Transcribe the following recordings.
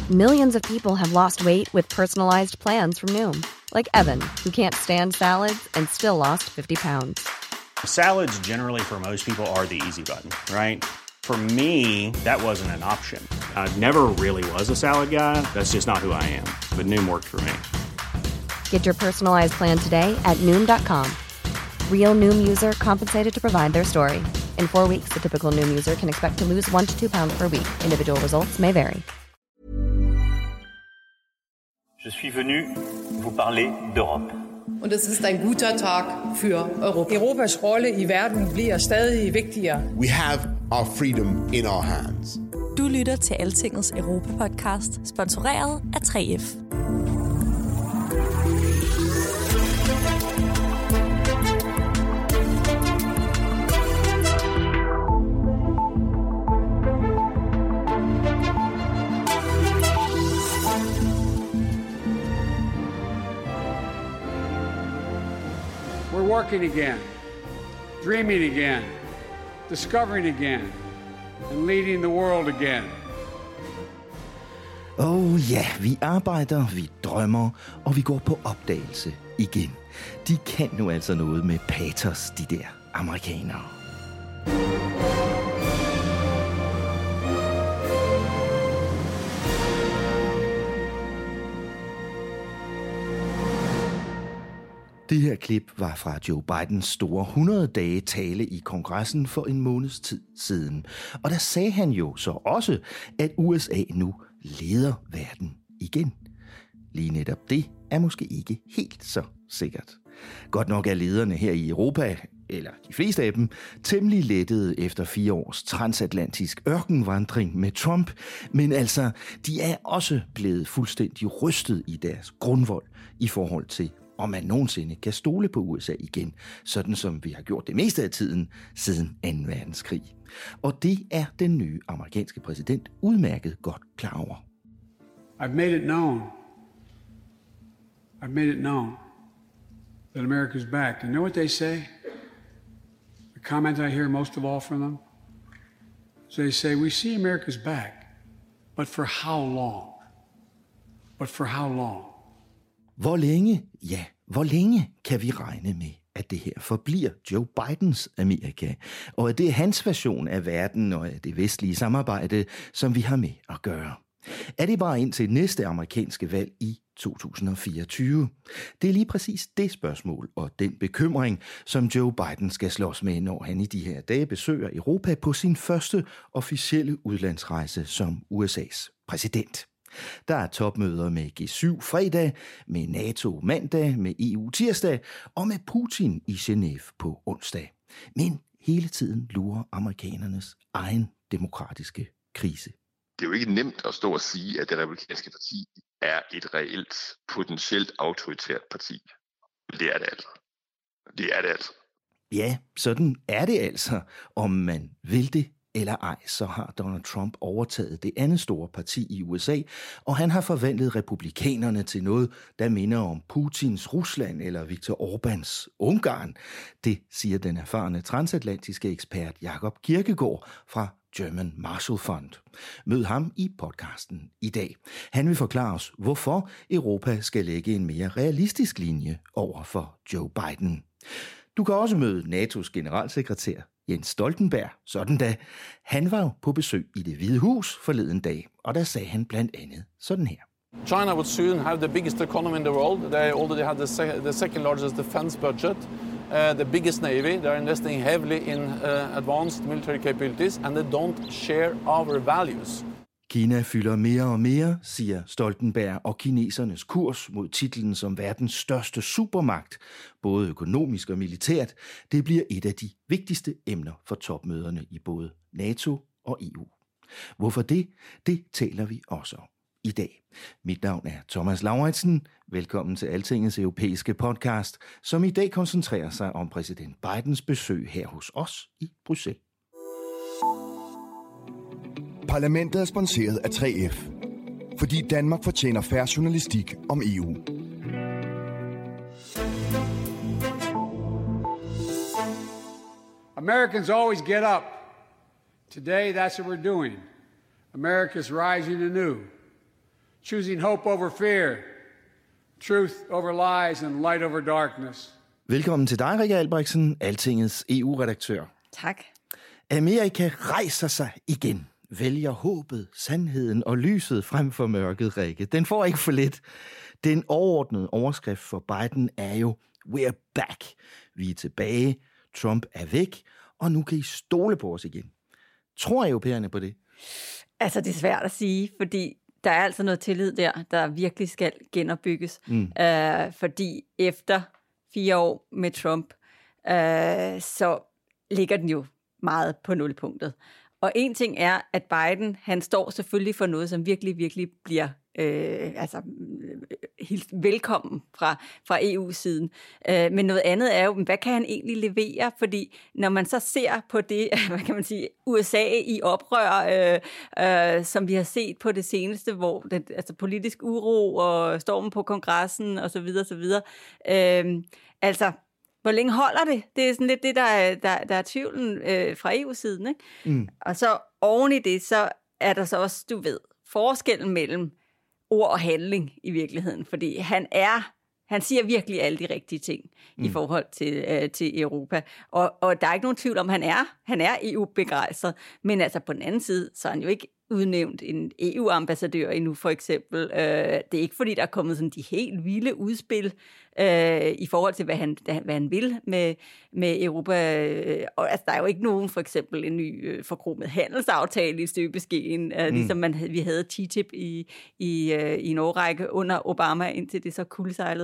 Millions of people have lost weight with personalized plans from Noom. Like Evan, who can't stand salads and still lost 50 pounds. Salads generally for most people are the easy button, right? For me, that wasn't an option. I never really was a salad guy. That's just not who I am. But Noom worked for me. Get your personalized plan today at Noom.com. Real Noom user compensated to provide their story. In 4 weeks, the typical Noom user can expect to lose 1 to 2 pounds per week. Individual results may vary. Je suis venu vous parler d'Europe. Und es ist ein guter Tag für Europa. Europas rolle i verden bliver stadig vigtigere. We have our freedom in our hands. Du lytter til Altingets Europa-podcast, sponsoreret af 3F. Working again, dreaming again, discovering again, and leading the world again. Ja, vi arbejder, vi drømmer, og vi går på opdagelse igen. De kan nu altså noget med patos, de der amerikanere. Det her klip var fra Joe Bidens store 100-dage tale i kongressen for en måneds tid siden. Og der sagde han jo så også, at USA nu leder verden igen. Lige netop det er måske ikke helt så sikkert. Godt nok er lederne her i Europa, eller de fleste af dem, temmelig lettede efter 4 års transatlantisk ørkenvandring med Trump. Men altså, de er også blevet fuldstændig rystet i deres grundvold i forhold til, om man nogensinde kan stole på USA igen, sådan som vi har gjort det meste af tiden siden 2. verdenskrig. Og det er den nye amerikanske præsident udmærket godt klar over. I've made it known that America's back. You know what they say? The comment I hear most of all from them? So they say, we see America's back, but for how long? But for how long? Hvor længe? Ja, hvor længe kan vi regne med, at det her forbliver Joe Bidens Amerika, og at det er hans version af verden og af det vestlige samarbejde, som vi har med at gøre? Er det bare indtil næste amerikanske valg i 2024? Det er lige præcis det spørgsmål og den bekymring, som Joe Biden skal slås med, når han i de her dage besøger Europa på sin første officielle udlandsrejse som USA's præsident. Der er topmøder med G7 fredag, med NATO mandag, med EU tirsdag og med Putin i Genève på onsdag. Men hele tiden lurer amerikanernes egen demokratiske krise. Det er jo ikke nemt at stå og sige, at det republikanske parti er et reelt, potentielt autoritært parti. Det er det altså. Det er det altså. Ja, sådan er det altså, om man vil det eller ej, så har Donald Trump overtaget det andet store parti i USA, og han har forvandlet republikanerne til noget, der minder om Putins Rusland eller Viktor Orbáns Ungarn. Det siger den erfarne transatlantiske ekspert Jakob Kirkegaard fra German Marshall Fund. Mød ham i podcasten i dag. Han vil forklare os, hvorfor Europa skal lægge en mere realistisk linje over for Joe Biden. Du kan også møde NATO's generalsekretær Jens Stoltenberg, sådan da. Han var på besøg i Det Hvide Hus forleden dag, og der sagde han blandt andet sådan her. China would soon have the biggest economy in the world. They already had the second largest defense budget, the biggest navy. They're investing heavily in advanced military capabilities, and they don't share our values. Kina fylder mere og mere, siger Stoltenberg, og kinesernes kurs mod titlen som verdens største supermagt, både økonomisk og militært, det bliver et af de vigtigste emner for topmøderne i både NATO og EU. Hvorfor det? Det taler vi også om i dag. Mit navn er Thomas Lauritsen. Velkommen til Altingets europæiske podcast, som i dag koncentrerer sig om præsident Bidens besøg her hos os i Bruxelles. Parlamentet er sponsoreret af 3F, fordi Danmark fortjener fair journalistik om EU. Americans always get up. Today, that's what we're doing. America's rising anew. choosing hope over fear, truth over lies and light over darkness. Velkommen til dig, Rikke Albrechtsen, Altingets EU-redaktør. Tak. Amerika rejser sig igen. Vælger håbet, sandheden og lyset frem for mørket, Rikke. Den får ikke for lidt. Den overordnede overskrift for Biden er jo, we're back. Vi er tilbage, Trump er væk, og nu kan I stole på os igen. Tror europæerne på det? Altså, det er svært at sige, fordi der er altså noget tillid der virkelig skal genopbygges. Fordi efter 4 år med Trump, så ligger den jo meget på nulpunktet. Og en ting er, at Biden, han står selvfølgelig for noget, som virkelig, virkelig bliver helt velkommen fra EU-siden. Men noget andet er jo, hvad kan han egentlig levere? Fordi når man så ser på det, hvad kan man sige, USA i oprør, som vi har set på det seneste, hvor det, altså politisk uro og stormen på kongressen osv. Altså, hvor længe holder det? Det er sådan lidt det, der er tvivlen fra EU-siden, ikke? Og så oven i det, så er der så også, du ved, forskellen mellem ord og handling i virkeligheden, fordi han siger virkelig alle de rigtige ting i forhold til Europa. Og der er ikke nogen tvivl om, han er EU-begejstret, men altså på den anden side, så er han jo ikke udnævnt en EU-ambassadør endnu, for eksempel. Det er ikke, fordi der er kommet sådan de helt vilde udspil i forhold til, hvad han vil med Europa. Og altså, der er jo ikke nogen, for eksempel en ny forkromet handelsaftale i støbeskeen, ligesom vi havde TTIP i en årrække under Obama, indtil det så kuldsejlede.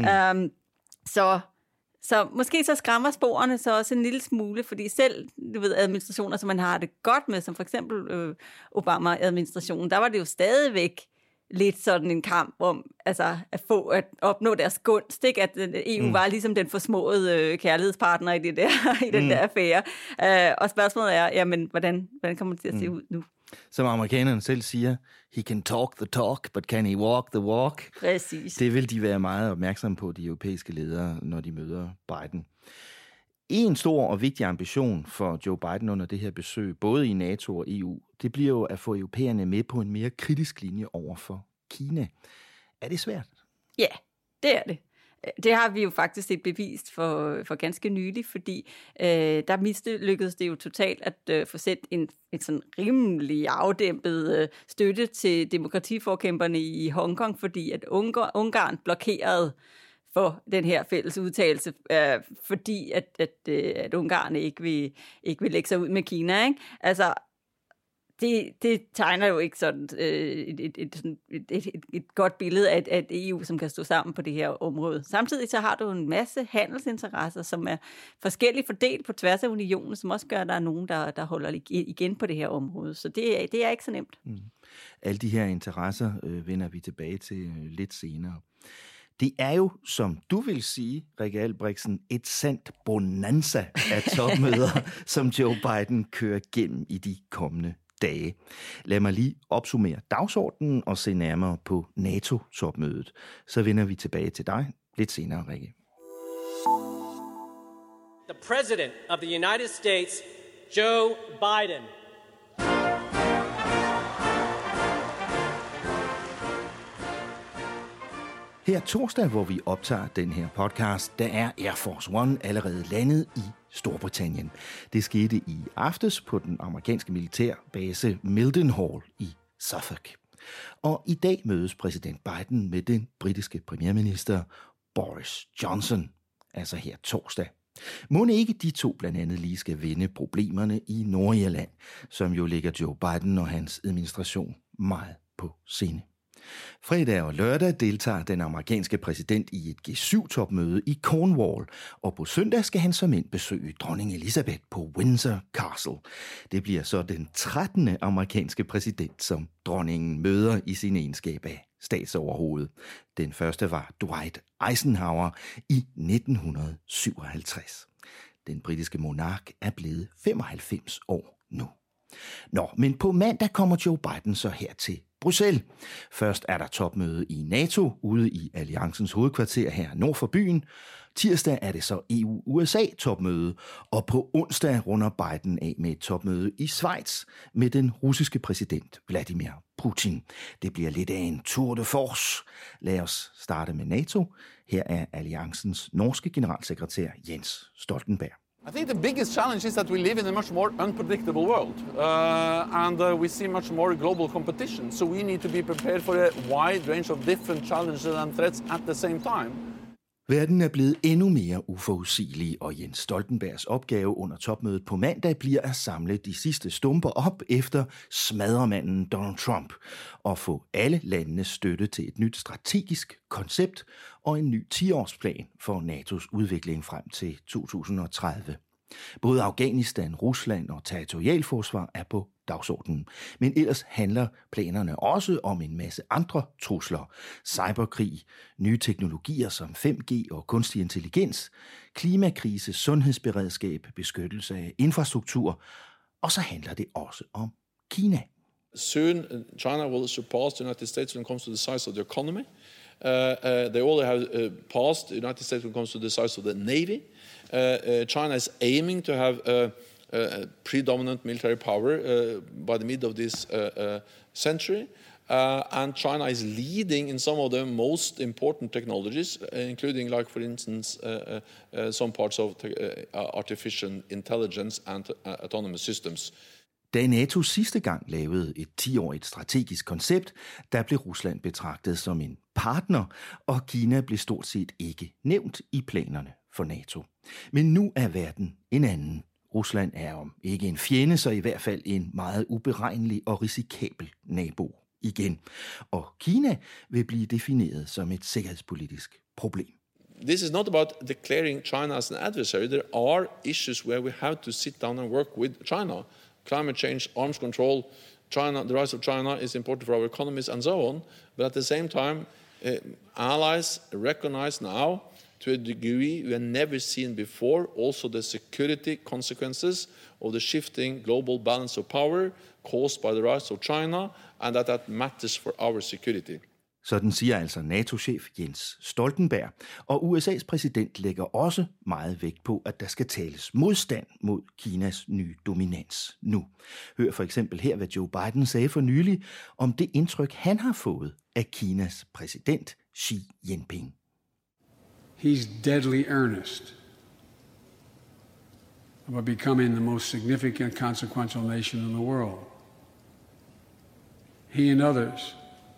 Så måske så skræmmer sporene så også en lille smule, fordi selv, du ved, administrationer, som man har det godt med, som for eksempel Obama-administrationen, der var det jo stadigvæk lidt sådan en kamp om altså at opnå deres gunst, ikke? At EU var ligesom den forsmåede kærlighedspartner i den der affære. Og spørgsmålet er, jamen, hvordan kommer det til at se ud nu? Som amerikanerne selv siger, he can talk the talk, but can he walk the walk? Præcis. Det vil de være meget opmærksomme på, de europæiske ledere, når de møder Biden. En stor og vigtig ambition for Joe Biden under det her besøg, både i NATO og EU, det bliver jo at få europæerne med på en mere kritisk linje over for Kina. Er det svært? Ja, det er det. Det har vi jo faktisk set bevist for ganske nylig, fordi der lykkedes det jo totalt at få sendt en sådan rimelig afdæmpet støtte til demokratiforkæmperne i Hongkong, fordi at Ungarn blokerede for den her fælles udtalelse, fordi at Ungarn ikke vil lægge sig ud med Kina, ikke? Altså, det tegner jo ikke sådan et godt billede af et EU, som kan stå sammen på det her område. Samtidig så har du en masse handelsinteresser, som er forskelligt fordelt på tværs af unionen, som også gør, at der er nogen, der holder igen på det her område. Så det er ikke så nemt. Alle de her interesser vender vi tilbage til lidt senere. Det er jo, som du vil sige, Rikke Albrechtsen, et sandt bonanza af topmøder, som Joe Biden kører gennem i de kommende dage. Lad mig lige opsummere dagsordenen og se nærmere på NATO-topmødet. Så vender vi tilbage til dig lidt senere, Rikke. The President of the United States, Joe Biden. Her torsdag, hvor vi optager den her podcast, der er Air Force One allerede landet i Storbritannien. Det skete i aftes på den amerikanske militærbase Mildenhall i Suffolk. Og i dag mødes præsident Biden med den britiske premierminister Boris Johnson, altså her torsdag. Må ikke de to blandt andet lige skal vende problemerne i Nordirland, som jo ligger Joe Biden og hans administration meget på sinde. Fredag og lørdag deltager den amerikanske præsident i et G7-topmøde i Cornwall, og på søndag skal han som ind besøge dronning Elizabeth på Windsor Castle. Det bliver så den 13. amerikanske præsident, som dronningen møder i sin egenskab af statsoverhoved. Den første var Dwight Eisenhower i 1957. Den britiske monark er blevet 95 år nu. Men på mandag kommer Joe Biden så her til Bruxelles. Først er der topmøde i NATO ude i alliancens hovedkvarter her nord for byen. Tirsdag er det så EU-USA-topmøde, og på onsdag runder Biden af med et topmøde i Schweiz med den russiske præsident Vladimir Putin. Det bliver lidt af en tour de force. Lad os starte med NATO. Her er alliancens norske generalsekretær Jens Stoltenberg. I think the biggest challenge is that we live in a much more unpredictable world, and we see much more global competition. So we need to be prepared for a wide range of different challenges and threats at the same time. Verden er blevet endnu mere uforudsigelig, og Jens Stoltenbergs opgave under topmødet på mandag bliver at samle de sidste stumper op efter smadremanden Donald Trump og få alle landenes støtte til et nyt strategisk koncept og en ny 10-årsplan for NATO's udvikling frem til 2030. Både Afghanistan, Rusland og territorialforsvar er på dagsordenen. Men ellers handler planerne også om en masse andre trusler. Cyberkrig, nye teknologier som 5G og kunstig intelligens, klimakrise, sundhedsberedskab, beskyttelse af infrastruktur. Og så handler det også om Kina. Soon, China will surpass the United States when it comes to the size of the economy. They already have passed the United States when it comes to the size of the Navy. China is aiming to have a predominant military power by the mid of this century. And China is leading in some of the most important technologies, including, like, for instance, some parts of artificial intelligence and autonomous systems. Da NATO sidste gang lavede et 10-årigt strategisk koncept, der blev Rusland betragtet som en partner, og Kina blev stort set ikke nævnt i planerne for NATO. Men nu er verden en anden. Rusland er om ikke en fjende, så i hvert fald en meget uberegnelig og risikabel nabo igen. Og Kina vil blive defineret som et sikkerhedspolitisk problem. This is not about declaring China as an adversary. There are issues where we have to sit down and work with China. Climate change, arms control, China, the rise of China is important for our economies and so on. But at the same time, allies recognize now, to a degree we have never seen before, also the security consequences of the shifting global balance of power caused by the rise of China, and that matters for our security. Sådan siger altså NATO-chef Jens Stoltenberg, og USA's præsident lægger også meget vægt på, at der skal tales modstand mod Kinas nye dominans nu. Hør for eksempel her, hvad Joe Biden sagde for nylig om det indtryk, han har fået af Kinas præsident Xi Jinping. He's deadly earnest about becoming the most significant, consequential nation in the world. He and others,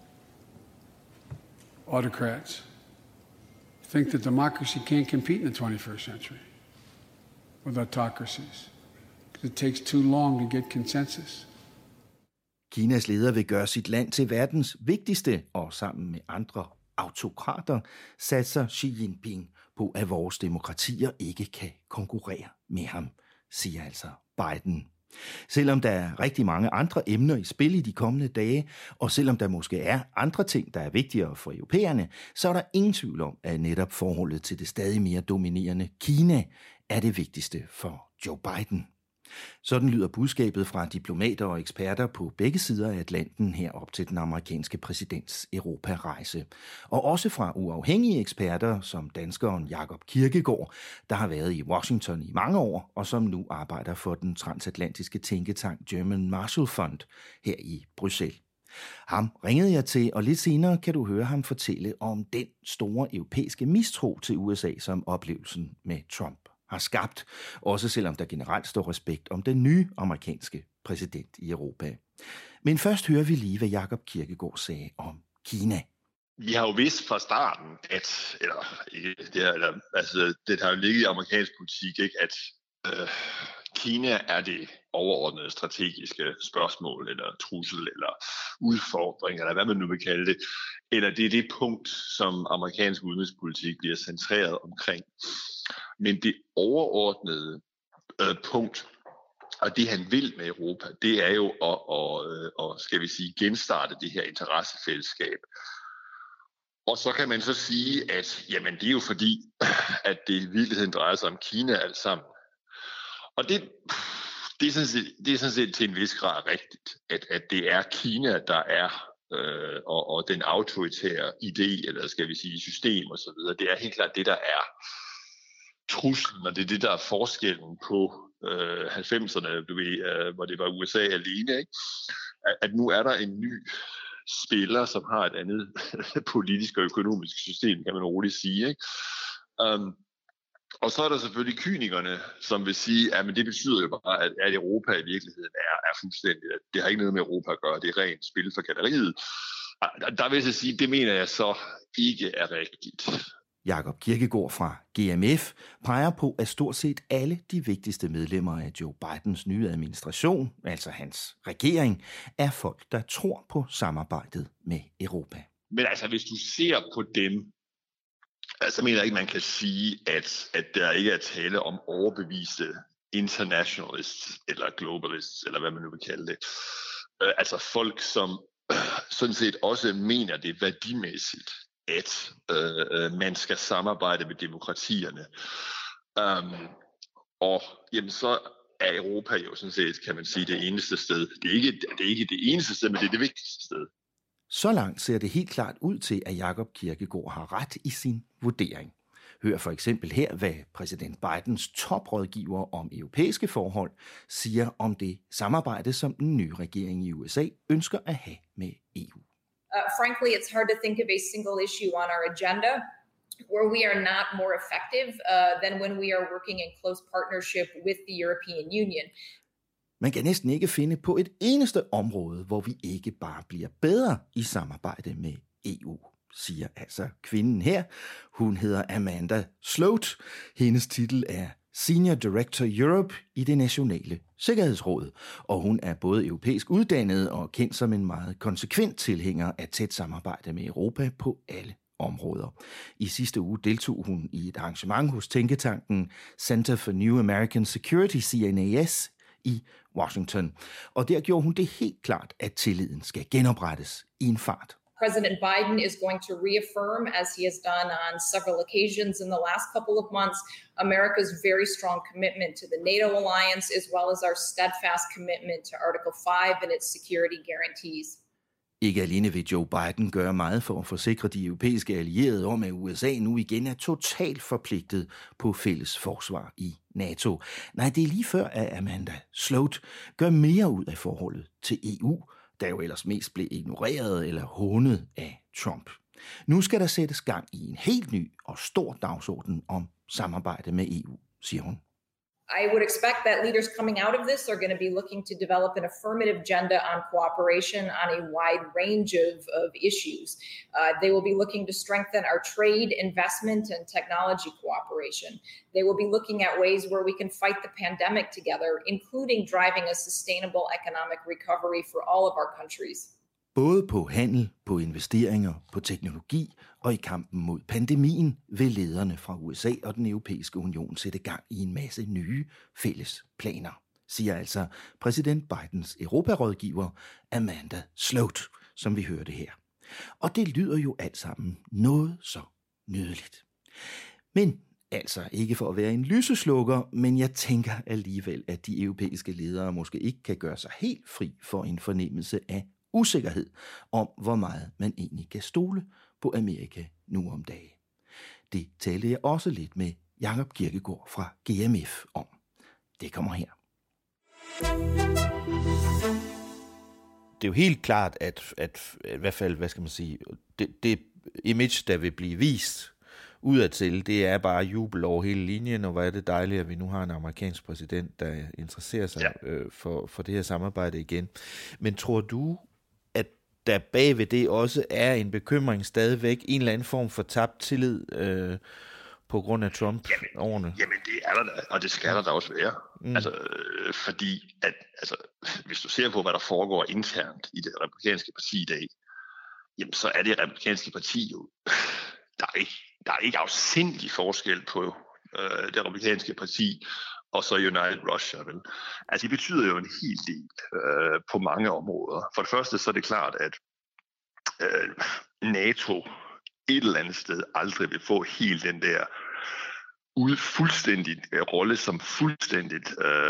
autocrats, think that democracy can't compete in the 21st century with autocracies because it takes too long to get consensus. Kinas leder vil gøre sit land til verdens vigtigste, og sammen med andre autokrater satser Xi Jinping på, at vores demokratier ikke kan konkurrere med ham, siger altså Biden. Selvom der er rigtig mange andre emner i spil i de kommende dage, og selvom der måske er andre ting, der er vigtigere for europæerne, så er der ingen tvivl om, at netop forholdet til det stadig mere dominerende Kina er det vigtigste for Joe Biden. Sådan lyder budskabet fra diplomater og eksperter på begge sider af Atlanten her op til den amerikanske præsidents Europa-rejse. Og også fra uafhængige eksperter som danskeren Jakob Kirkegaard, der har været i Washington i mange år og som nu arbejder for den transatlantiske tænketank German Marshall Fund her i Bruxelles. Ham ringede jeg til, og lidt senere kan du høre ham fortælle om den store europæiske mistro til USA, som oplevelsen med Trump har skabt, også selvom der generelt står respekt om den nye amerikanske præsident i Europa. Men først hører vi lige, hvad Jakob Kirkegaard sagde om Kina. Vi har jo vidst fra starten, at, det har jo ligget i amerikansk politik, ikke, at Kina er det overordnede strategiske spørgsmål, eller trussel, eller udfordring, eller hvad man nu vil kalde det, eller det er det punkt, som amerikansk udenrigspolitik bliver centreret omkring. Men det overordnede punkt, og det han vil med Europa, det er jo at skal vi sige, genstarte det her interessefællesskab. Og så kan man så sige, at jamen, det er jo fordi, at det i virkeligheden drejer sig om Kina alt sammen. Og det er sådan set til en vis grad rigtigt, at det er Kina, der er og den autoritære idé, eller skal vi sige system og så videre. Det er helt klart det, der er truslen, og det er det, der er forskellen på 90'erne, hvor det var USA alene, ikke? at nu er der en ny spiller, som har et andet politisk og økonomisk system, kan man roligt sige, ikke? Og så er der selvfølgelig kynikerne, som vil sige, at det betyder jo bare, at Europa i virkeligheden er fuldstændigt. Det har ikke noget med Europa at gøre, det er rent spil for galleriet. Der vil jeg sige, det mener jeg så ikke er rigtigt. Jakob Kirkegaard fra GMF peger på, at stort set alle de vigtigste medlemmer af Joe Bidens nye administration, altså hans regering, er folk, der tror på samarbejdet med Europa. Men altså, hvis du ser på dem, så mener jeg ikke, man kan sige, at der ikke er tale om overbeviste internationalists eller globalists, eller hvad man nu vil kalde det. Altså folk, som sådan set også mener det værdimæssigt, at man skal samarbejde med demokratierne. Og jamen, så er Europa jo sådan set, kan man sige, det eneste sted. Det er ikke det eneste sted, men det er det vigtigste sted. Så langt ser det helt klart ud til, at Jakob Kirkegaard har ret i sin vurdering. Hør for eksempel her, hvad præsident Bidens toprådgiver om europæiske forhold siger om det samarbejde, som den nye regering i USA ønsker at have med EU. Frankly, it's hard to think of a single issue on our agenda where we are not more effective than when we are working in close partnership with the European Union. Man kan næsten ikke finde på et eneste område, hvor vi ikke bare bliver bedre i samarbejde med EU, siger altså kvinden her. Hun hedder Amanda Sloat. Hendes titel er Senior Director Europe i det nationale sikkerhedsråd, og hun er både europæisk uddannet og kendt som en meget konsekvent tilhænger af tæt samarbejde med Europa på alle områder. I sidste uge deltog hun i et arrangement hos tænketanken Center for New American Security, CNAS, i Washington, og der gjorde hun det helt klart, at tilliden skal genoprettes i en fart. President Biden is going to reaffirm, as he has done on several occasions in the last couple of months, America's very strong commitment to the NATO alliance, as well as our steadfast commitment to Article 5 and its security guarantees. Ikke alene vil Joe Biden gøre meget for at forsikre de europæiske allierede om, at USA nu igen er totalt forpligtet på fælles forsvar i NATO. Nej, det er lige før, at Amanda Sloat gør mere ud af forholdet til EU, der jo ellers mest blev ignoreret eller hånet af Trump. Nu skal der sættes gang i en helt ny og stor dagsorden om samarbejde med EU, siger hun. I would expect that leaders coming out of this are going to be looking to develop an affirmative agenda on cooperation on a wide range of issues. They will be looking to strengthen our trade, investment, and technology cooperation. They will be looking at ways where we can fight the pandemic together, including driving a sustainable economic recovery for all of our countries. Både på handel, på investeringer, på teknologi og i kampen mod pandemien vil lederne fra USA og den europæiske union sætte gang i en masse nye fælles planer, siger altså præsident Bidens europarådgiver Amanda Sloat, som vi hørte her. Og det lyder jo alt sammen noget så nydeligt. Men altså ikke for at være en lyseslukker, men jeg tænker alligevel, at de europæiske ledere måske ikke kan gøre sig helt fri for en fornemmelse af usikkerhed om, hvor meget man egentlig kan stole på Amerika nu om dagen. Det talte jeg også lidt med Jakob Kirkegaard fra GMF om. Det kommer her. Det er jo helt klart, at i hvert fald, hvad skal man sige, det image, der vil blive vist udadtil, det er bare jubel over hele linjen, og hvor er det dejligt, at vi nu har en amerikansk præsident, der interesserer sig for det her samarbejde igen. Men tror du, at der bagved det også er en bekymring stadigvæk, en eller anden form for tabt tillid på grund af Trump-årene? Jamen det er der da, og det skal der da også være. Altså, fordi at, hvis du ser på, hvad der foregår internt i det republikanske parti i dag, jamen så er det republikanske parti jo, der er ikke afsindig forskel på det republikanske parti og så United Russia, vel? Altså, det betyder jo en hel del på mange områder. For det første, så er det klart, at NATO et eller andet sted aldrig vil få helt den der fuldstændig rolle, som fuldstændigt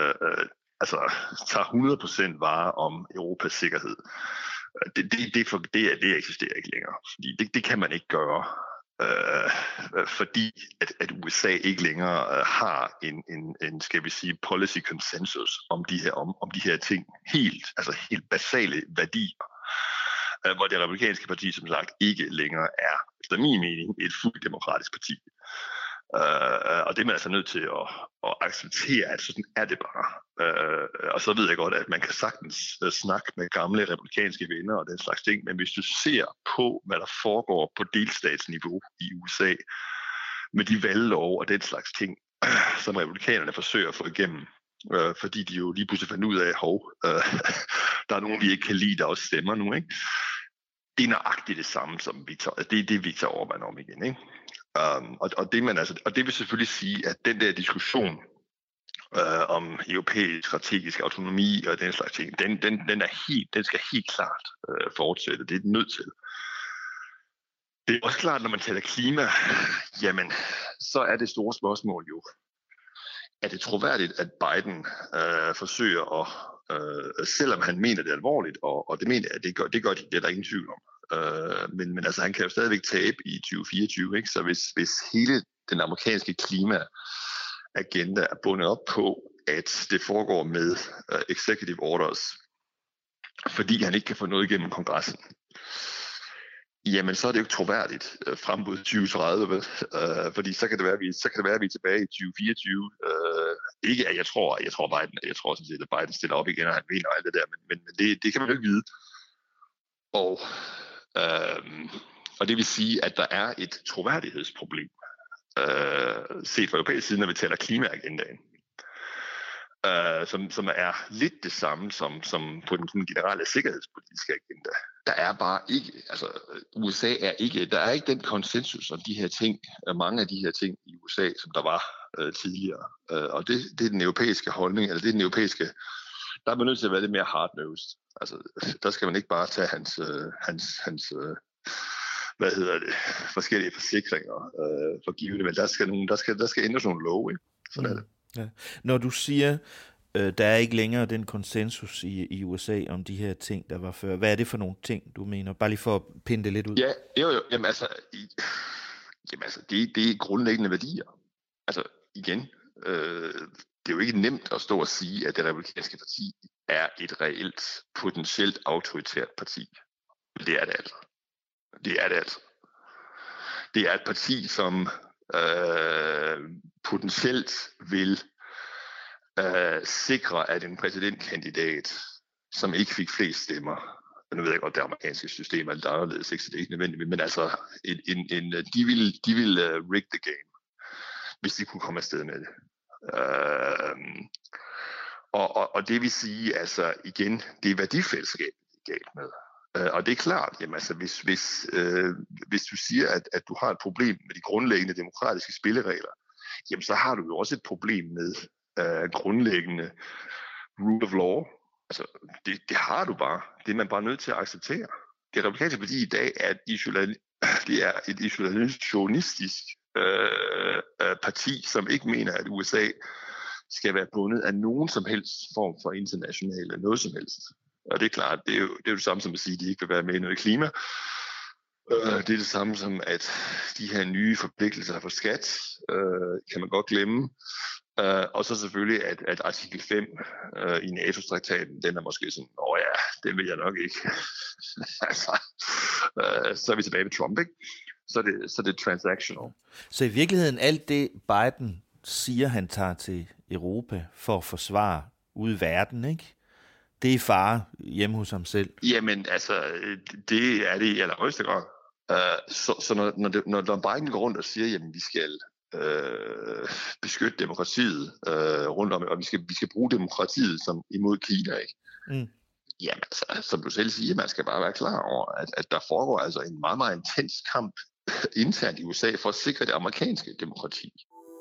tager 100% vare om Europas sikkerhed. Det eksisterer ikke længere, fordi det kan man ikke gøre. fordi at USA ikke længere har en skal vi sige, policy consensus om de her ting, helt basale værdier, hvor det republikanske parti som sagt ikke længere er, efter min mening, et fuldt demokratisk parti. Og det er man altså nødt til at acceptere, at sådan er det bare. Og så ved jeg godt, at man kan sagtens snakke med gamle republikanske venner og den slags ting, men hvis du ser på, hvad der foregår på delstatsniveau i USA, med de valglov og den slags ting, som republikanerne forsøger at få igennem, fordi de jo lige pludselig fandt ud af, at der er nogen, vi ikke kan lide, der også stemmer nu, ikke? Det er nøjagtigt det samme som det Viktor Orbán om igen, ikke? Og det vil selvfølgelig sige, at den der diskussion om europæisk strategisk autonomi og den slags ting, den skal helt klart fortsætte. Det er den nødt til. Det er også klart, når man taler klima, jamen, så er det store spørgsmål jo, er det troværdigt, at Biden forsøger at, selvom han mener det alvorligt, og det mener jeg, det gør de, det er der ingen tvivl om. Men altså, han kan jo stadigvæk tabe i 2024, ikke? Så hvis hele den amerikanske klimaagenda er bundet op på, at det foregår med executive orders, fordi han ikke kan få noget igennem kongressen, jamen så er det jo ikke troværdigt frem mod 2030, fordi så kan det være, at vi er tilbage i 2024. Ikke at jeg tror sådan set, at Biden stiller op igen, og han vinder alt det der, men det kan man jo ikke vide. Og det vil sige, at der er et troværdighedsproblem set fra europæisk side, når vi taler klimaagendaen, som er lidt det samme som på den generelle sikkerhedspolitiske agenda. Der er bare ikke, altså USA er ikke, der er ikke den konsensus om de her ting, mange af de her ting i USA, som der var tidligere. Og det er den europæiske holdning, eller det er den europæiske, der er man nødt til at være lidt mere hard-nosed. Altså, der skal man ikke bare tage hans forskellige forsikringer for givende, men der skal ændres nogle love, ikke? Sådan er det. Ja. Når du siger, der er ikke længere den konsensus i USA om de her ting, der var før, hvad er det for nogle ting, du mener? Bare lige for at pinde det lidt ud. Ja, jo. Jamen altså, det er grundlæggende værdier. Altså, igen, det er jo ikke nemt at stå og sige, at det republikanske parti er et reelt, potentielt autoritært parti. Det er det altså. Det er et parti, som potentielt vil sikre, at en præsidentkandidat, som ikke fik flest stemmer, nu ved jeg godt, det amerikanske system er lidt anderledes, ikke, så det er ikke nødvendigt, men altså, de vil rig the game, hvis de kunne komme afsted med det. Og det vil sige, altså igen, det er værdifællesskabet, det er galt med. Og det er klart, jamen, altså, hvis du siger, at du har et problem med de grundlæggende demokratiske spilleregler, jamen så har du jo også et problem med grundlæggende rule of law. Altså, det har du bare. Det er man bare nødt til at acceptere. Det republikanske parti i dag er et isolationistisk parti, som ikke mener, at USA skal være bundet af nogen som helst form for internationale noget som helst. Og det er klart, det er jo det samme som at sige, at de ikke vil være med i noget klima. Det er det samme som, at de her nye forpligtelser for skat kan man godt glemme. Og så selvfølgelig, at artikel 5 i NATO-traktaten, den er måske sådan, det vil jeg nok ikke. Altså, så er vi tilbage ved Trump, ikke? Så er det transactional. Så i virkeligheden, alt det Biden siger, han tager til Europa for at forsvare ude i verden, ikke? Det er fare hjemme hos ham selv. Jamen, altså, det er det i allerhøjeste grad. Så når Biden går rundt og siger, jamen, vi skal beskytte demokratiet rundt om, og vi skal bruge demokratiet som imod Kina, ikke? Mm. Jamen, altså, som du selv siger, man skal bare være klar over, at der foregår altså en meget, meget intens kamp internt i USA for at sikre det amerikanske demokrati.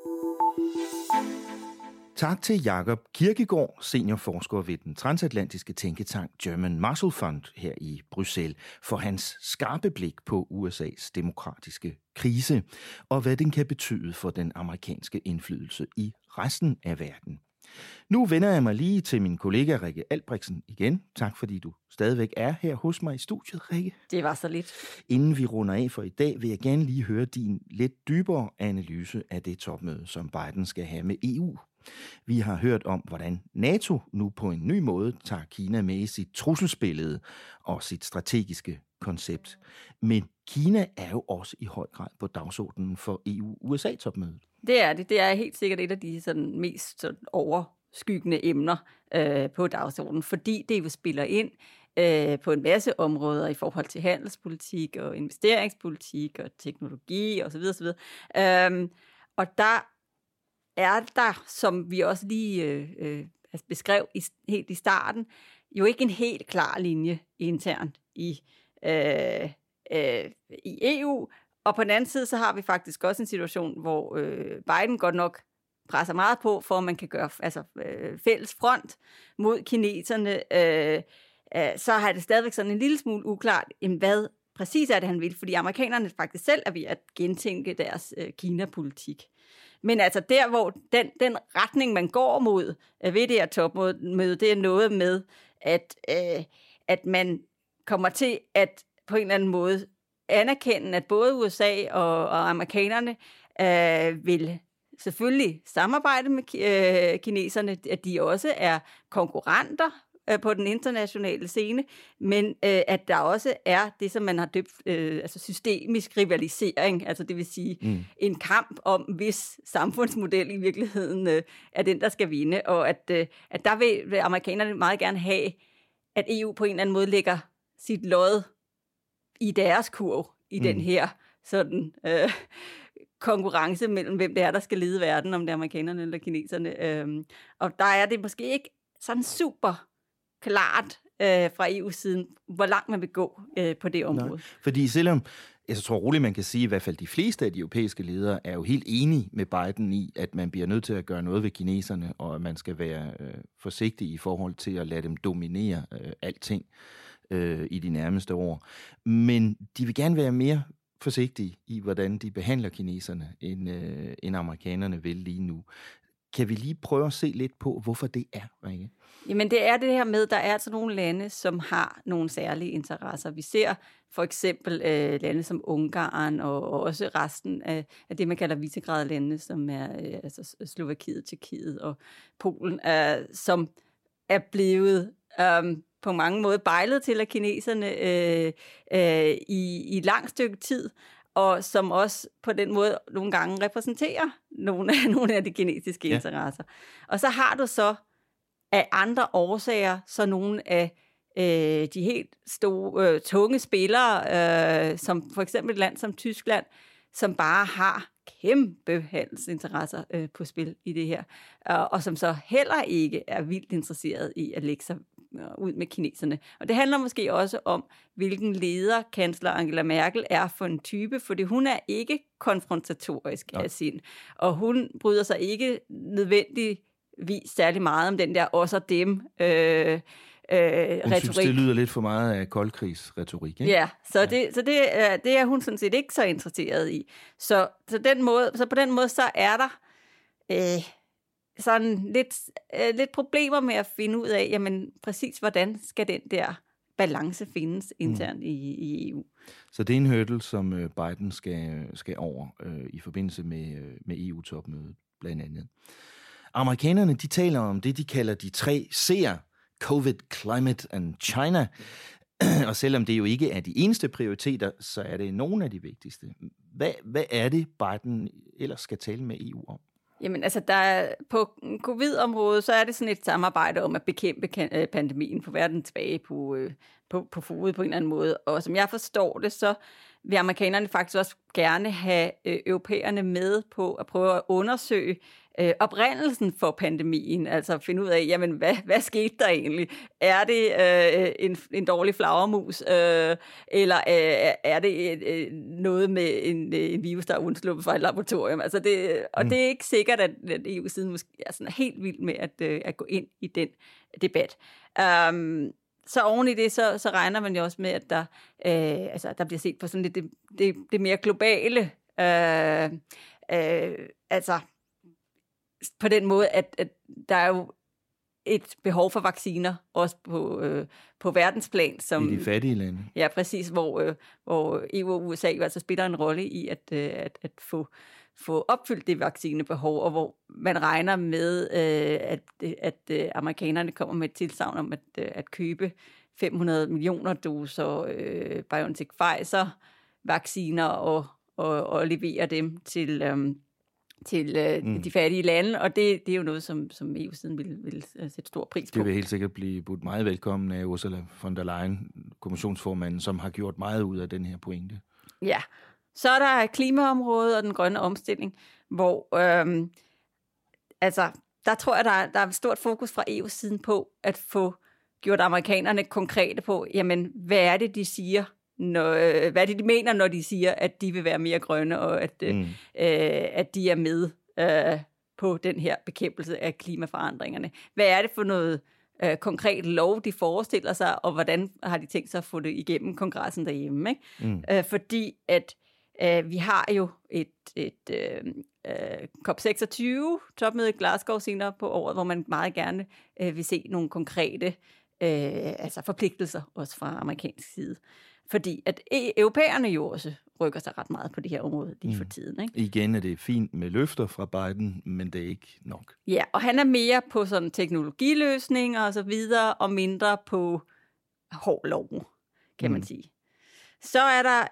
Tak til Jakob Kirkegaard, seniorforsker ved den transatlantiske tænketank German Marshall Fund her i Bruxelles, for hans skarpe blik på USA's demokratiske krise, og hvad den kan betyde for den amerikanske indflydelse i resten af verden. Nu vender jeg mig lige til min kollega Rikke Albrechtsen igen. Tak fordi du stadigvæk er her hos mig i studiet, Rikke. Det var så lidt. Inden vi runder af for i dag, vil jeg gerne lige høre din lidt dybere analyse af det topmøde, som Biden skal have med EU. Vi har hørt om, hvordan NATO nu på en ny måde tager Kina med i sit trusselsbillede og sit strategiske koncept. Men Kina er jo også i høj grad på dagsordenen for EU-USA-topmødet. Det er det. Det er helt sikkert et af de sådan, mest sådan, overskyggende emner på dagsordenen, fordi det jo spiller ind på en masse områder i forhold til handelspolitik og investeringspolitik og teknologi osv. Og der er der, som vi også lige beskrev helt i starten, jo ikke en helt klar linje internt i EU. Og på den anden side, så har vi faktisk også en situation, hvor Biden godt nok presser meget på, for at man kan gøre fælles front mod kineserne. Så har det stadigvæk sådan en lille smule uklart, hvad præcis er det, han vil, fordi amerikanerne faktisk selv er ved at gentænke deres Kina-politik. Men altså der, hvor den retning, man går mod ved det her topmøde, det er noget med, at man kommer til at på en eller anden måde anerkende, at både USA og amerikanerne vil selvfølgelig samarbejde med kineserne, at de også er konkurrenter på den internationale scene, men at der også er det, som man har døbt systemisk rivalisering, altså det vil sige en kamp om, hvis samfundsmodel i virkeligheden er den, der skal vinde, og at der vil amerikanerne meget gerne have, at EU på en eller anden måde lægger sit lod i deres kurv i den her sådan konkurrence mellem, hvem det er, der skal lede verden, om det er amerikanerne eller kineserne. Og der er det måske ikke sådan super klart fra EU-siden, hvor langt man vil gå på det område. Nej, fordi selvom, jeg tror roligt, man kan sige, i hvert fald de fleste af de europæiske ledere er jo helt enige med Biden i, at man bliver nødt til at gøre noget ved kineserne, og at man skal være forsigtig i forhold til at lade dem dominere alting i de nærmeste år. Men de vil gerne være mere forsigtige i, hvordan de behandler kineserne, end amerikanerne vil lige nu. Kan vi lige prøve at se lidt på, hvorfor det er, Rikke? Jamen det er det her med, der er altså nogle lande, som har nogle særlige interesser. Vi ser for eksempel lande som Ungarn og også resten af det, man kalder Visegrad-landene, som er Slovakiet, Tjekkiet og Polen, som er blevet på mange måder bejlet til af kineserne i et langt stykke tid, og som også på den måde nogle gange repræsenterer nogle af de kinesiske interesser. Og så har du så af andre årsager, så nogle af de helt store, tunge spillere, som for eksempel et land som Tyskland, som bare har kæmpe handelsinteresser på spil i det her, og som så heller ikke er vildt interesseret i at lægge sig ud med kineserne. Og det handler måske også om, hvilken leder kansler Angela Merkel er for en type, fordi hun er ikke konfrontatorisk af sind, og hun bryder sig ikke nødvendigvis særlig meget om den der os og dem retorik. Hun synes, det lyder lidt for meget af koldkrigsretorik, ikke? Ja, så det er hun sådan set ikke så interesseret i. Så på den måde, så er der sådan lidt problemer med at finde ud af, jamen præcis hvordan skal den der balance findes internt i EU. Så det er en hurdle, som Biden skal over i forbindelse med EU-topmødet blandt andet. Amerikanerne, de taler om det, de kalder de 3 C'er, COVID, Climate and China. Og selvom det jo ikke er de eneste prioriteter, så er det nogle af de vigtigste. Hvad er det, Biden ellers skal tale med EU om? Jamen altså, på covid-området, så er det sådan et samarbejde om at bekæmpe pandemien, få verden tilbage på fod på en eller anden måde. Og som jeg forstår det, så vil amerikanerne faktisk også gerne have europæerne med på at prøve at undersøge oprindelsen for pandemien, altså finde ud af, jamen, hvad skete der egentlig? Er det en dårlig flagermus, eller er det noget med en virus, der er undsluppet fra et laboratorium? Altså det er ikke sikkert, at EU-siden måske er sådan helt vild med at gå ind i den debat. Så oven i det, så regner man jo også med, at der bliver set på sådan lidt det mere globale, altså på den måde, at der er jo et behov for vacciner, også på verdensplan. Som, i de fattige lande. Ja, præcis, hvor EU og USA jo altså spiller en rolle i at få opfyldt det vaccinebehov, og hvor man regner med, at amerikanerne kommer med et tilsagn om at købe 500 millioner doser BioNTech Pfizer-vacciner og levere dem til de fattige lande, og det er jo noget, som EU siden vil sætte stor pris på. Det vil helt sikkert blive budt meget velkommen af Ursula von der Leyen, kommissionsformanden, som har gjort meget ud af den her pointe. Ja, så er der klimaområdet og den grønne omstilling, hvor der tror jeg, der er et stort fokus fra EU's siden på at få gjort amerikanerne konkrete på, jamen, hvad er det, de siger, hvad er det, de mener, når de siger, at de vil være mere grønne, og at de er med på den her bekæmpelse af klimaforandringerne. Hvad er det for noget konkret lov, de forestiller sig, og hvordan har de tænkt sig at få det igennem kongressen derhjemme? Ikke? Fordi at vi har jo et COP26 topmøde i Glasgow senere på året, hvor man meget gerne vil se nogle konkrete forpligtelser, også fra amerikansk side. Fordi at europæerne jo også rykker sig ret meget på det her område lige for tiden. Ikke? Igen er det fint med løfter fra Biden, men det er ikke nok. Ja, og han er mere på sådan teknologiløsninger og så videre, og mindre på hård lov, kan man sige. Så er der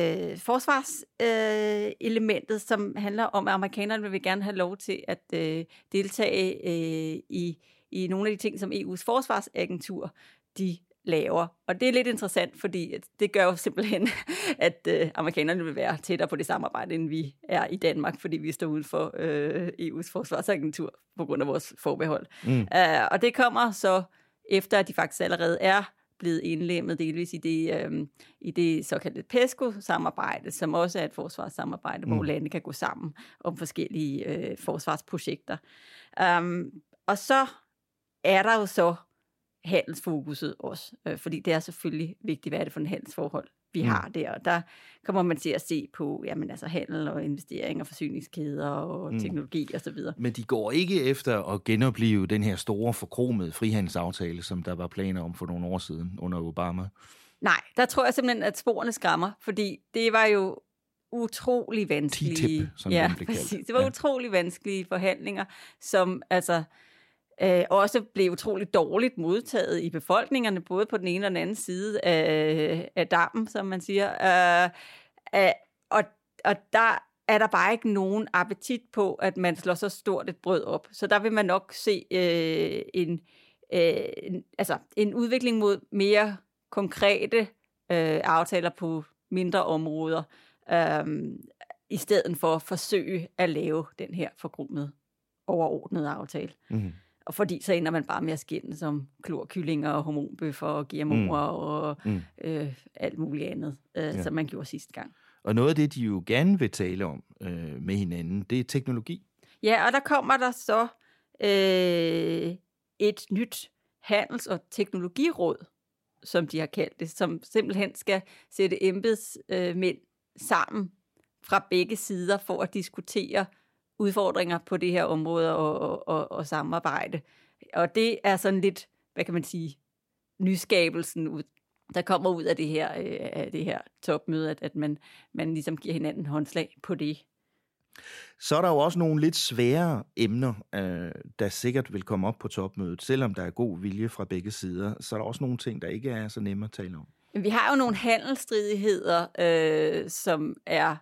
forsvarselementet, som handler om, at amerikanerne vil gerne have lov til at deltage i nogle af de ting, som EU's forsvarsagentur de laver. Og det er lidt interessant, fordi det gør jo simpelthen, at amerikanerne vil være tættere på det samarbejde, end vi er i Danmark, fordi vi står uden for EU's forsvarsagentur på grund af vores forbehold. Og det kommer så efter, at de faktisk allerede er blevet indlemmet delvis i det såkaldte PESCO-samarbejde, som også er et forsvarssamarbejde, hvor lande kan gå sammen om forskellige forsvarsprojekter. Og så er der jo så handelsfokuset også, fordi det er selvfølgelig vigtigt, hvad er det for en handelsforhold, vi har der. Og der kommer man til at se på handel og investeringer, forsyningskæder og teknologi og så videre. Men de går ikke efter at genopleve den her store forkromede frihandelsaftale, som der var planer om for nogle år siden under Obama. Nej, der tror jeg simpelthen, at sporene skræmmer, fordi det var jo utrolig vanskelige. TTIP, som den blev kaldt. Præcis. Det var utrolig vanskelige forhandlinger, som også blev utroligt dårligt modtaget i befolkningerne, både på den ene og den anden side af dammen, som man siger. Og der er der bare ikke nogen appetit på, at man slår så stort et brød op. Så der vil man nok se en udvikling mod mere konkrete aftaler på mindre områder, i stedet for at forsøge at lave den her forkromede, overordnede aftale. Og fordi så ender man bare med at skændes om klorkyllinger og hormonbøffer og GMO'er og alt muligt andet, som man gjorde sidste gang. Og noget af det, de jo gerne vil tale om med hinanden, det er teknologi. Ja, og der kommer der så et nyt handels- og teknologiråd, som de har kaldt det, som simpelthen skal sætte embedsmænd sammen fra begge sider for at diskutere udfordringer på det her område og samarbejde. Og det er sådan lidt, hvad kan man sige, nyskabelsen, der kommer ud af det her topmøde, at man ligesom giver hinanden håndslag på det. Så er der jo også nogle lidt svære emner, der sikkert vil komme op på topmødet. Selvom der er god vilje fra begge sider, så er der også nogle ting, der ikke er så nemme at tale om. Vi har jo nogle handelsstridigheder, som er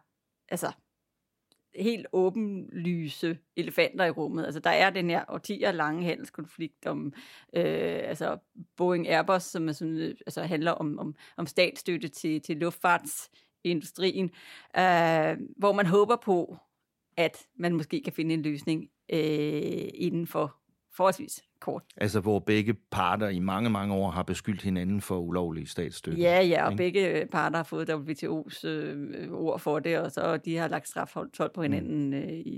helt åbenlyse elefanter i rummet. Altså, der er den her årtier lange handelskonflikt om Boeing Airbus, som er sådan, handler om statsstøtte til luftfartsindustrien, hvor man håber på, at man måske kan finde en løsning inden for forholdsvis kort. Altså, hvor begge parter i mange, mange år har beskyldt hinanden for ulovlig statsstøtte. Ja, og begge parter har fået WTO's ord for det, og så de har lagt straftold på hinanden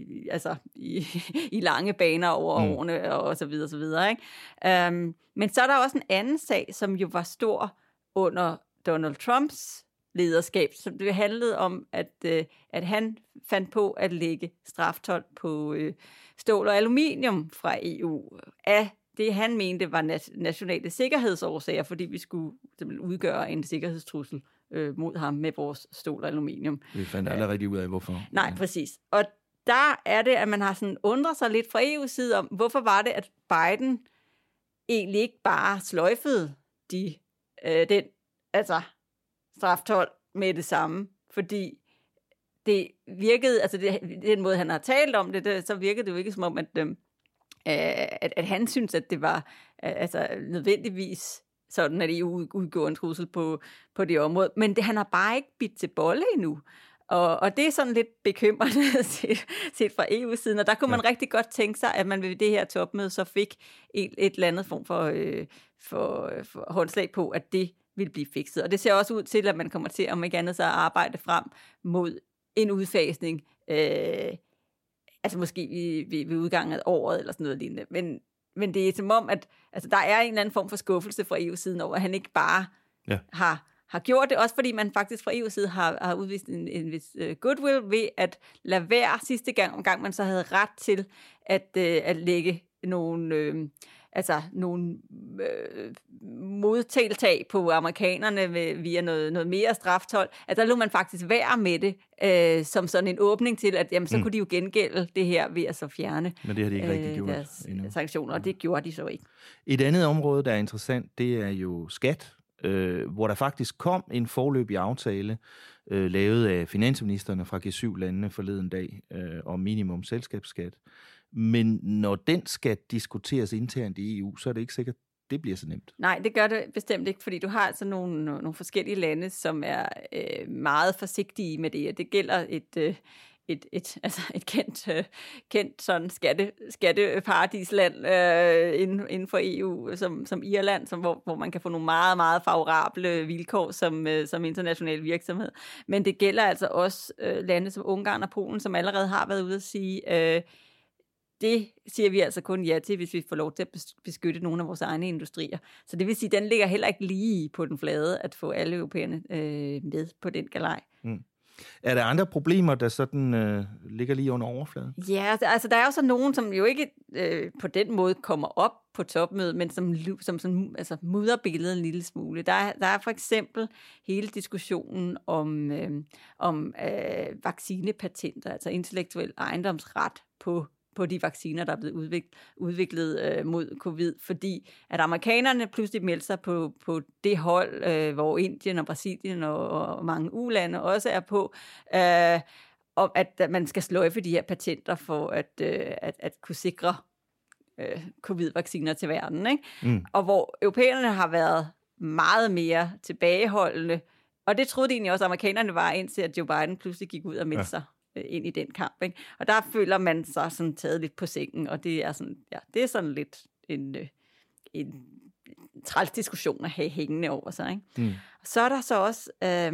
i lange baner over årene, og så videre, så videre. Ikke? Men så er der også en anden sag, som jo var stor under Donald Trumps lederskab, som det handlede om, at han fandt på at lægge straftold på stål og aluminium fra EU af det, han mente var nationale sikkerhedsårsager, fordi vi skulle simpelthen udgøre en sikkerhedstrussel mod ham med vores stål og aluminium. Vi fandt aldrig rigtig ud af, hvorfor. Nej, præcis. Og der er det, at man har sådan undret sig lidt fra EU's side om, hvorfor var det, at Biden egentlig ikke bare sløjfede den straftold med det samme, fordi det virkede, altså den måde, han har talt om det, så virkede det jo ikke som om, at han synes, at det var nødvendigvis sådan, at EU udgjorde en trussel på det område. Men han har bare ikke bidt til bolle endnu. Og det er sådan lidt bekymrende set fra EU-siden, og der kunne man rigtig godt tænke sig, at man ved det her topmøde så fik et eller andet form for håndslag på, at det vil blive fikset. Og det ser også ud til, at man kommer til, om ikke andet, så at arbejde frem mod en udfasning, altså måske ved udgangen af året, eller sådan noget lignende. Men det er som om, at der er en eller anden form for skuffelse fra EU-siden over, at han ikke bare har gjort det, også fordi man faktisk fra EU-side har udvist en vis goodwill ved at lade være sidste gang man så havde ret til at lægge nogle modtiltag på amerikanerne via noget mere straftold, at der lå man faktisk være med det som sådan en åbning til, at jamen, så kunne de jo gengælde det her ved at så fjerne men det har de ikke rigtig gjort deres sanktioner, og det gjorde de så ikke. Et andet område, der er interessant, det er jo skat, hvor der faktisk kom en foreløbig aftale, lavet af finansministerne fra G7-landene forleden dag, om minimum selskabsskat. Men når den skal diskuteres internt i EU, så er det ikke sikkert, det bliver så nemt. Nej, det gør det bestemt ikke, fordi du har altså nogle forskellige lande, som er meget forsigtige med det. Det gælder et kendt sådan skatteparadisland inden for EU, som Irland, hvor man kan få nogle meget, meget favorable vilkår som international virksomhed. Men det gælder altså også lande som Ungarn og Polen, som allerede har været ude at sige, det siger vi altså kun ja til, hvis vi får lov til at beskytte nogle af vores egne industrier. Så det vil sige, at den ligger heller ikke lige på den flade, at få alle europæerne med på den galej. Mm. Er der andre problemer, der sådan ligger lige under overfladen? Ja, altså der er jo så nogen, som jo ikke på den måde kommer op på topmødet, men som altså mudrer billedet en lille smule. Der er for eksempel hele diskussionen om vaccinepatenter, altså intellektuel ejendomsret på de vacciner, der er blevet udviklet mod covid, fordi at amerikanerne pludselig meldte sig på det hold, hvor Indien og Brasilien og mange U-lande også er på, om at man skal sløjfe de her patenter for at kunne sikre covid-vacciner til verden. Ikke? Mm. Og hvor europæerne har været meget mere tilbageholdende, og det troede de egentlig også, at amerikanerne var, indtil at Joe Biden pludselig gik ud og meldte sig ind i den kamp, ikke? Og der føler man sig sådan taget lidt på sengen, og det er sådan, det er sådan lidt en træls diskussion at have hængende over sig, ikke? Mm. Og så er der så også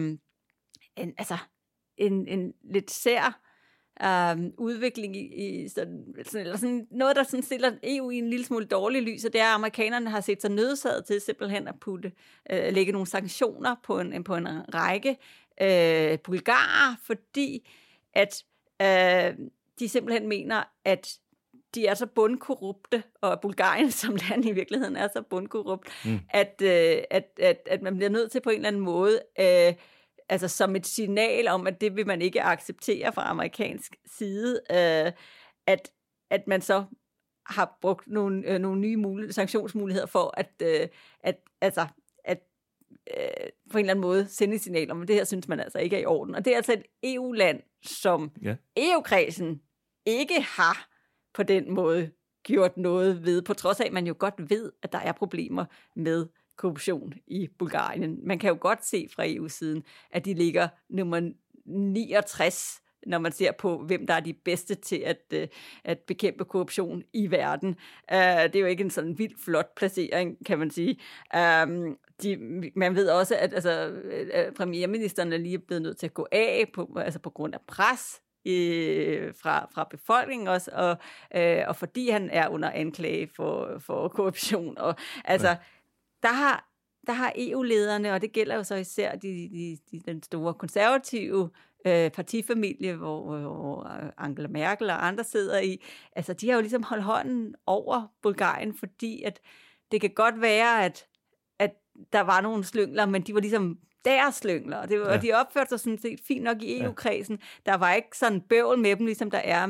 en lidt sær udvikling i sådan noget, der sådan stiller EU i en lille smule dårlig lys, og det er, at amerikanerne har set sig nødsaget til simpelthen at lægge nogle sanktioner på en række bulgarer, fordi at de simpelthen mener, at de er så bundkorrupte, og Bulgarien som land i virkeligheden er så bundkorrupt, at man bliver nødt til på en eller anden måde, altså som et signal om, at det vil man ikke acceptere fra amerikansk side, at man så har brugt nogle nye sanktionsmuligheder for at på en eller anden måde sende et signal om, at det her synes man altså ikke er i orden. Og det er altså et EU-land, som EU-kredsen ikke har på den måde gjort noget ved, på trods af, at man jo godt ved, at der er problemer med korruption i Bulgarien. Man kan jo godt se fra EU-siden, at de ligger nummer 69, når man ser på, hvem der er de bedste til at bekæmpe korruption i verden. Det er jo ikke en sådan vildt flot placering, kan man sige. Man ved også, at premierministeren er lige blevet nødt til at gå af på grund af pres fra befolkningen også, og fordi han er under anklage for korruption. Og der har der har EU-lederne, og det gælder jo så især den store konservative partifamilie, hvor Angela Merkel og andre sidder i, altså de har jo ligesom holdt hånden over Bulgarien, fordi at det kan godt være, at der var nogle slyngler, men de var ligesom deres slyngler, og de opførte sig sådan set fint nok i EU-kredsen. Der var ikke sådan bøvl med dem, ligesom der er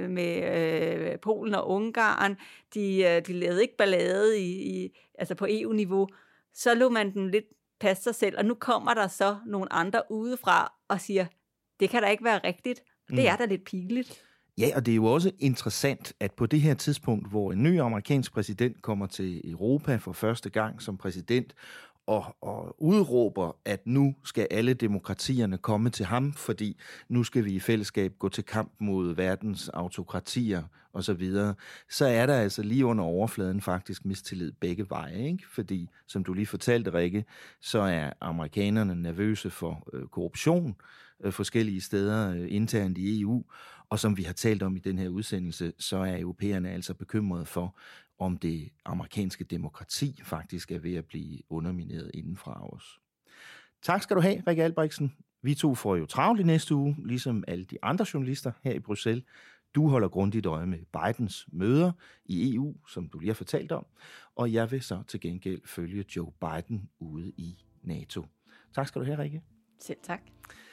med Polen og Ungarn. De lavede ikke ballade altså på EU-niveau. Så lå man dem lidt passe sig selv, og nu kommer der så nogle andre udefra og siger, det kan da ikke være rigtigt. Det er da lidt pinligt. Ja, og det er jo også interessant, at på det her tidspunkt, hvor en ny amerikansk præsident kommer til Europa for første gang som præsident, og udråber, at nu skal alle demokratierne komme til ham, fordi nu skal vi i fællesskab gå til kamp mod verdens autokratier osv., så er der altså lige under overfladen faktisk mistillid begge veje, ikke? Fordi, som du lige fortalte, Rikke, så er amerikanerne nervøse for korruption forskellige steder internt i EU, og som vi har talt om i den her udsendelse, så er europæerne altså bekymrede for, om det amerikanske demokrati faktisk er ved at blive undermineret indenfra os. Tak skal du have, Rikke Albrechtsen. Vi to får jo travlt i næste uge, ligesom alle de andre journalister her i Bruxelles. Du holder grundigt øje med Bidens møder i EU, som du lige har fortalt om, og jeg vil så til gengæld følge Joe Biden ude i NATO. Tak skal du have, Rikke. Selv tak.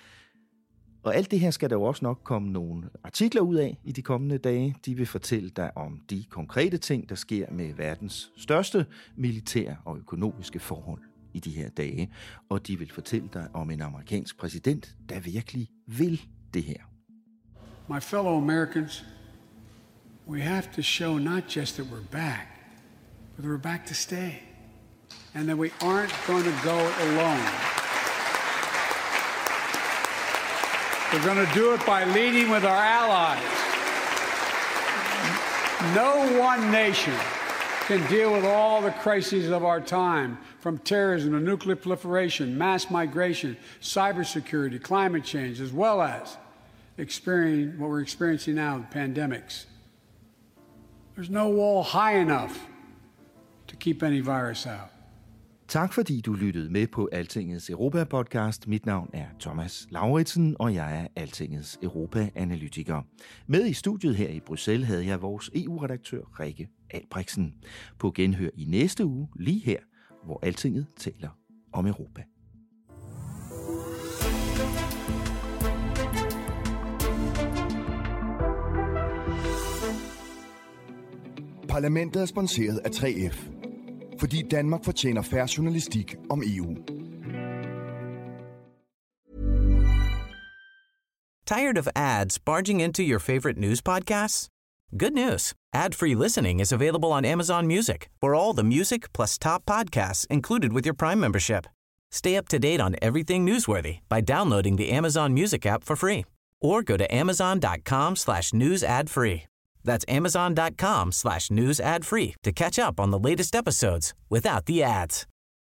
Og alt det her skal der jo også nok komme nogle artikler ud af i de kommende dage. De vil fortælle dig om de konkrete ting, der sker med verdens største militære og økonomiske forhold i de her dage. Og de vil fortælle dig om en amerikansk præsident, der virkelig vil det her. My fellow Americans, we have to show not just that we're back, but that we're back to stay. And that we aren't going to go alone. We're going to do it by leading with our allies. No one nation can deal with all the crises of our time, from terrorism to nuclear proliferation, mass migration, cybersecurity, climate change, as well as what we're experiencing now, the pandemics. There's no wall high enough to keep any virus out. Tak fordi du lyttede med på Altingets Europa-podcast. Mit navn er Thomas Lauritsen, og jeg er Altingets Europa-analytiker. Med i studiet her i Bruxelles havde jeg vores EU-redaktør Rikke Albrechtsen. På genhør i næste uge, lige her, hvor Altinget taler om Europa. Parlamentet er sponsoreret af 3F. Fordi Danmark fortjener fair journalistik om EU. Tired of ads barging into your favorite news podcasts? Good news. Ad-free listening is available on Amazon Music for all the music plus top podcasts included with your Prime membership. Stay up to date on everything newsworthy by downloading the Amazon Music app for free or go to amazon.com/news ad free. That's amazon.com/news ad free to catch up on the latest episodes without the ads.